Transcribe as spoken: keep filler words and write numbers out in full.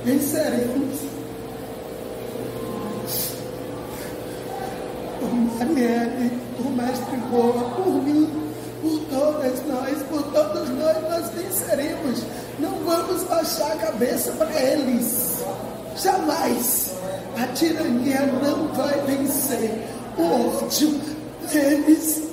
venceremos. Por Marielle, por Mestre Boa, por mim, por todas nós, por todos nós, nós venceremos. Não vamos baixar a cabeça para eles. Jamais. A tirania não vai vencer. O ódio deles